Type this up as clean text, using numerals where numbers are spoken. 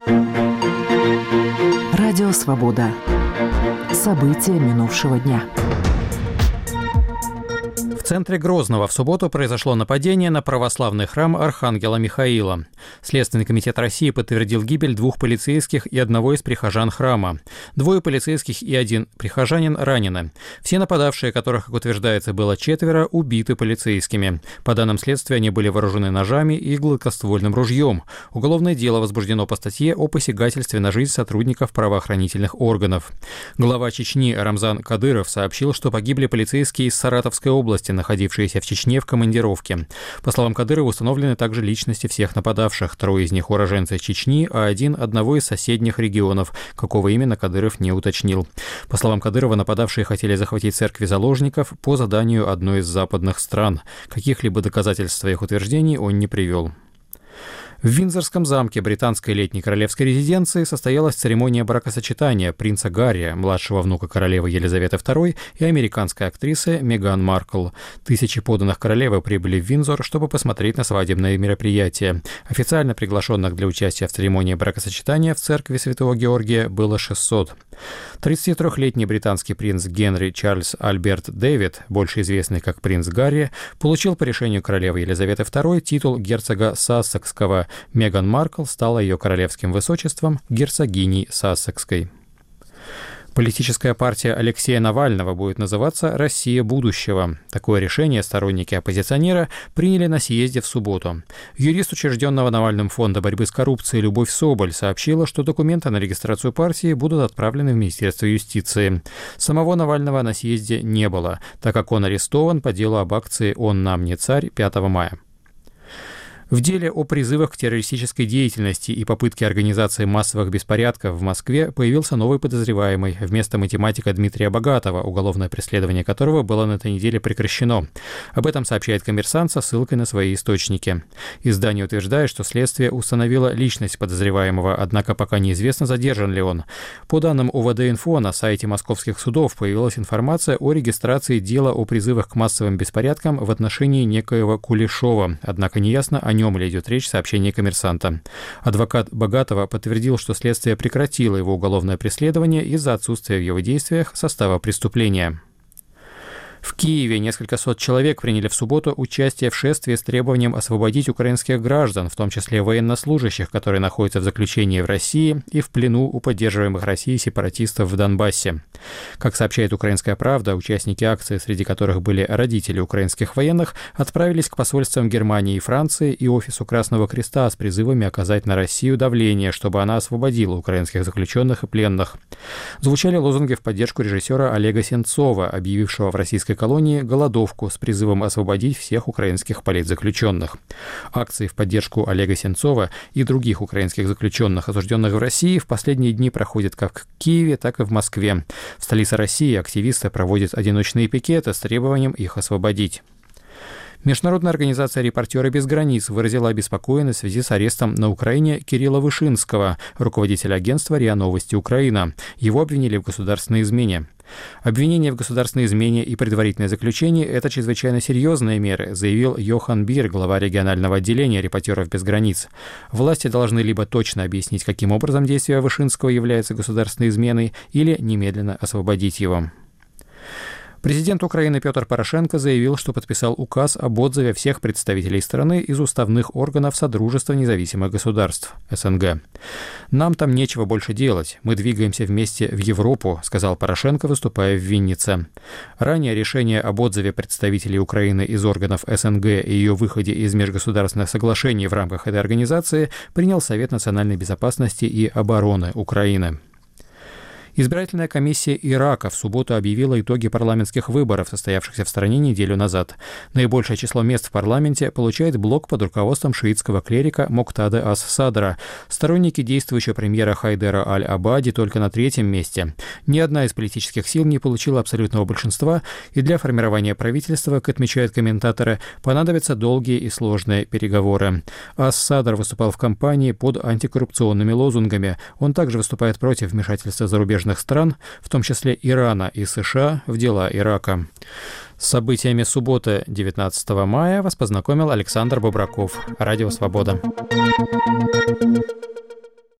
Радио «Свобода». События минувшего дня. В центре Грозного в субботу произошло нападение на православный храм Архангела Михаила. Следственный комитет России подтвердил гибель 2 полицейских и одного из прихожан храма. 2 полицейских и 1 прихожанин ранены. Все нападавшие, которых, как утверждается, было 4, убиты полицейскими. По данным следствия, они были вооружены ножами и гладкоствольным ружьем. Уголовное дело возбуждено по статье о посягательстве на жизнь сотрудников правоохранительных органов. Глава Чечни Рамзан Кадыров сообщил, что погибли полицейские из Саратовской области, находившиеся в Чечне в командировке. По словам Кадырова, установлены также личности всех нападавших. 3 из них уроженцы Чечни, а 1 – одного из соседних регионов. Какого именно, Кадыров не уточнил. По словам Кадырова, нападавшие хотели захватить церкви заложников по заданию одной из западных стран. Каких-либо доказательств своих утверждений он не привел. В Виндзорском замке британской летней королевской резиденции состоялась церемония бракосочетания принца Гарри, младшего внука королевы Елизаветы II, и американской актрисы Меган Маркл. Тысячи подданных королевы прибыли в Виндзор, чтобы посмотреть на свадебное мероприятие. Официально приглашенных для участия в церемонии бракосочетания в церкви Святого Георгия было 600. 33-летний британский принц Генри Чарльз Альберт Дэвид, больше известный как принц Гарри, получил по решению королевы Елизаветы II титул герцога Сассекского. Меган Маркл стала ее королевским высочеством герцогиней Сассекской. Политическая партия Алексея Навального будет называться «Россия будущего». Такое решение сторонники оппозиционера приняли на съезде в субботу. Юрист учрежденного Навальным фонда борьбы с коррупцией Любовь Соболь сообщила, что документы на регистрацию партии будут отправлены в Министерство юстиции. Самого Навального на съезде не было, так как он арестован по делу об акции «Он нам не царь» 5 мая. В деле о призывах к террористической деятельности и попытке организации массовых беспорядков в Москве появился новый подозреваемый вместо математика Дмитрия Богатова, уголовное преследование которого было на этой неделе прекращено. Об этом сообщает «Коммерсант» со ссылкой на свои источники. Издание утверждает, что следствие установило личность подозреваемого, однако пока неизвестно, задержан ли он. По данным УВД-инфо, на сайте московских судов появилась информация о регистрации дела о призывах к массовым беспорядкам в отношении некоего Кулешова, однако неясно, о нем ли идет речь, сообщение «Коммерсанта». Адвокат Богатова подтвердил, что следствие прекратило его уголовное преследование из-за отсутствия в его действиях состава преступления. В Киеве несколько сот человек приняли в субботу участие в шествии с требованием освободить украинских граждан, в том числе военнослужащих, которые находятся в заключении в России и в плену у поддерживаемых Россией сепаратистов в Донбассе. Как сообщает «Украинская правда», участники акции, среди которых были родители украинских военных, отправились к посольствам Германии и Франции и офису Красного Креста с призывами оказать на Россию давление, чтобы она освободила украинских заключенных и пленных. Звучали лозунги в поддержку режиссера Олега Сенцова, объявившего в российской колонии голодовку с призывом освободить всех украинских политзаключенных. Акции в поддержку Олега Сенцова и других украинских заключенных, осужденных в России, в последние дни проходят как в Киеве, так и в Москве. В столице России активисты проводят одиночные пикеты с требованием их освободить. Международная организация «Репортеры без границ» выразила обеспокоенность в связи с арестом на Украине Кирилла Вышинского, руководителя агентства РИА Новости Украина. Его обвинили в государственной измене. Обвинение в государственной измене и предварительное заключение – это чрезвычайно серьезные меры, заявил Йохан Бир, глава регионального отделения «Репортеров без границ». Власти должны либо точно объяснить, каким образом действие Вышинского является государственной изменой, или немедленно освободить его. Президент Украины Петр Порошенко заявил, что подписал указ об отзыве всех представителей страны из уставных органов Содружества независимых государств СНГ. «Нам там нечего больше делать. Мы двигаемся вместе в Европу», — сказал Порошенко, выступая в Виннице. Ранее решение об отзыве представителей Украины из органов СНГ и ее выходе из межгосударственных соглашений в рамках этой организации принял Совет национальной безопасности и обороны Украины. Избирательная комиссия Ирака в субботу объявила итоги парламентских выборов, состоявшихся в стране неделю назад. Наибольшее число мест в парламенте получает блок под руководством шиитского клерика Моктады ас-Садра. Сторонники действующего премьера Хайдера аль-Абади только на 3-м месте. Ни одна из политических сил не получила абсолютного большинства, и для формирования правительства, как отмечают комментаторы, понадобятся долгие и сложные переговоры. Ас-Садр выступал в кампании под антикоррупционными лозунгами. Он также выступает против вмешательства зарубежных стран, в том числе Ирана и США, в дела Ирака. С событиями субботы 19 мая вас познакомил Александр Бобраков. Радио «Свобода».